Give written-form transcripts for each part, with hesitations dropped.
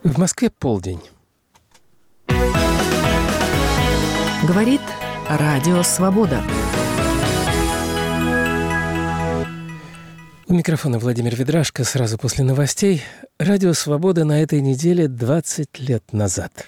В Москве полдень. Говорит Радио Свобода. У микрофона Владимир Ведрашко. Сразу после новостей. Радио Свобода на этой неделе 20 лет назад.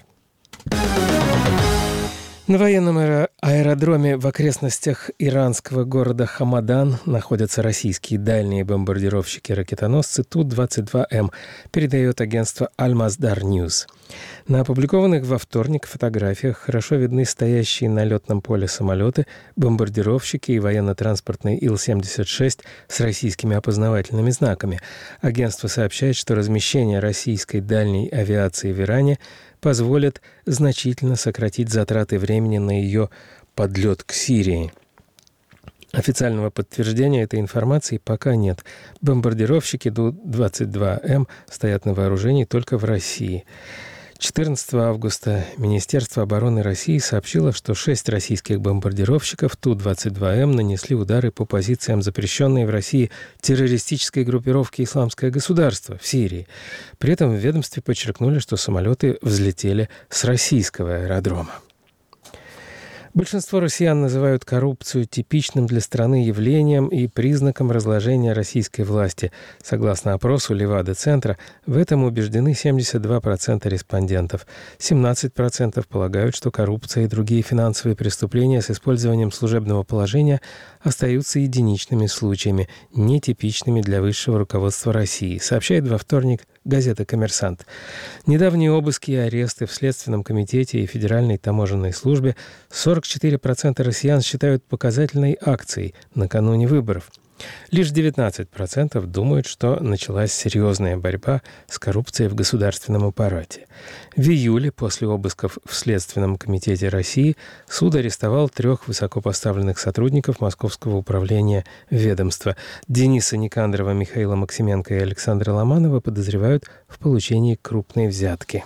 На военном аэродроме в окрестностях иранского города Хамадан находятся российские дальние бомбардировщики-ракетоносцы Ту-22М, передает агентство Аль-Масдар Ньюс. На опубликованных во вторник фотографиях хорошо видны стоящие на летном поле самолеты, бомбардировщики и военно-транспортный Ил-76 с российскими опознавательными знаками. Агентство сообщает, что размещение российской дальней авиации в Иране позволит значительно сократить затраты времени на ее подлет к Сирии. Официального подтверждения этой информации пока нет. Бомбардировщики Ту-22М стоят на вооружении только в России. 14 августа Министерство обороны России сообщило, что 6 российских бомбардировщиков Ту-22М нанесли удары по позициям запрещенной в России террористической группировки «Исламское государство» в Сирии. При этом в ведомстве подчеркнули, что самолеты взлетели с российского аэродрома. Большинство россиян называют коррупцию типичным для страны явлением и признаком разложения российской власти. Согласно опросу Левада-центра, в этом убеждены 72% респондентов. 17% полагают, что коррупция и другие финансовые преступления с использованием служебного положения остаются единичными случаями, нетипичными для высшего руководства России, сообщает во вторник газета «Коммерсант». Недавние обыски и аресты в Следственном комитете и Федеральной таможенной службе 44% россиян считают показательной акцией накануне выборов. Лишь 19% думают, что началась серьезная борьба с коррупцией в государственном аппарате. В июле, после обысков в Следственном комитете России, суд арестовал 3 высокопоставленных сотрудников Московского управления ведомства. Дениса Никандрова, Михаила Максименко и Александра Ломанова подозревают в получении крупной взятки.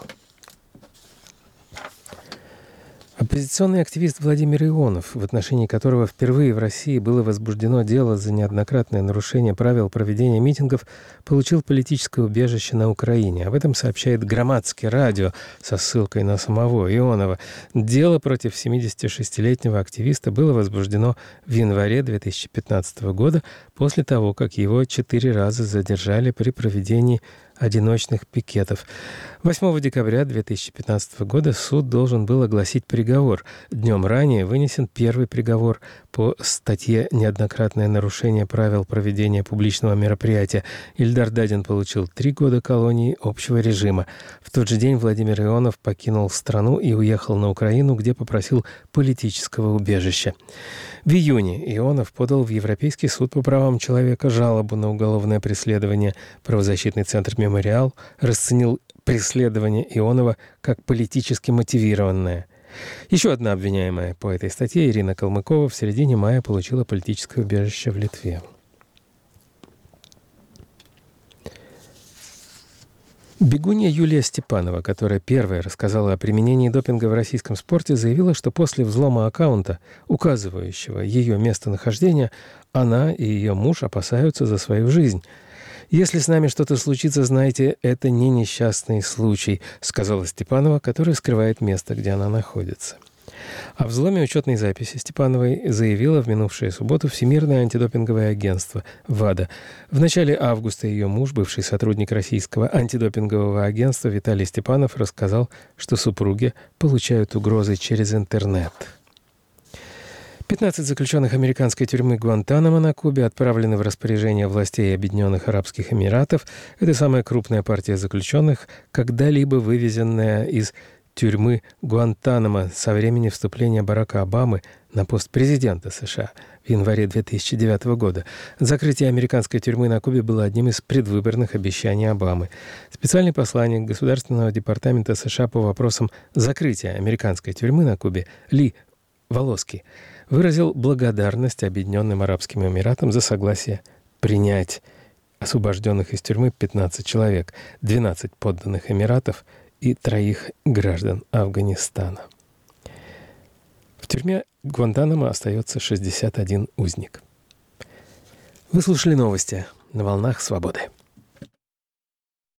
Оппозиционный активист Владимир Ионов, в отношении которого впервые в России было возбуждено дело за неоднократное нарушение правил проведения митингов, получил политическое убежище на Украине. Об этом сообщает Громадское радио со ссылкой на самого Ионова. Дело против 76-летнего активиста было возбуждено в январе 2015 года после того, как его 4 раза задержали при проведении одиночных пикетов. 8 декабря 2015 года суд должен был огласить приговор. Днем ранее вынесен первый приговор по статье «Неоднократное нарушение правил проведения публичного мероприятия». Ильдар Дадин получил 3 года колонии общего режима. В тот же день Владимир Ионов покинул страну и уехал на Украину, где попросил политического убежища. В июне Ионов подал в Европейский суд по правам человека жалобу на уголовное преследование. Правозащитный центр «Мемориал» расценил преследование Ионова как политически мотивированное. Еще одна обвиняемая по этой статье, Ирина Калмыкова, в середине мая получила политическое убежище в Литве. Бегунья Юлия Степанова, которая первая рассказала о применении допинга в российском спорте, заявила, что после взлома аккаунта, указывающего ее местонахождение, она и ее муж опасаются за свою жизнь. «Если с нами что-то случится, знайте, это не несчастный случай», сказала Степанова, которая скрывает место, где она находится. О взломе учетной записи Степановой заявило в минувшую субботу Всемирное антидопинговое агентство ВАДА. В начале августа ее муж, бывший сотрудник российского антидопингового агентства Виталий Степанов, рассказал, что супруги получают угрозы через интернет. 15 заключенных американской тюрьмы Гуантанамо на Кубе отправлены в распоряжение властей Объединенных Арабских Эмиратов. Это самая крупная партия заключенных, когда-либо вывезенная из тюрьмы Гуантанамо со времени вступления Барака Обамы на пост президента США в январе 2009 года. Закрытие американской тюрьмы на Кубе было одним из предвыборных обещаний Обамы. Специальный посланник Государственного департамента США по вопросам закрытия американской тюрьмы на Кубе Ли Волоски выразил благодарность Объединенным Арабским Эмиратам за согласие принять освобожденных из тюрьмы 15 человек, 12 подданных Эмиратов и 3 граждан Афганистана. В тюрьме Гуантанамо остается 61 узник. Вы слушали новости на волнах свободы.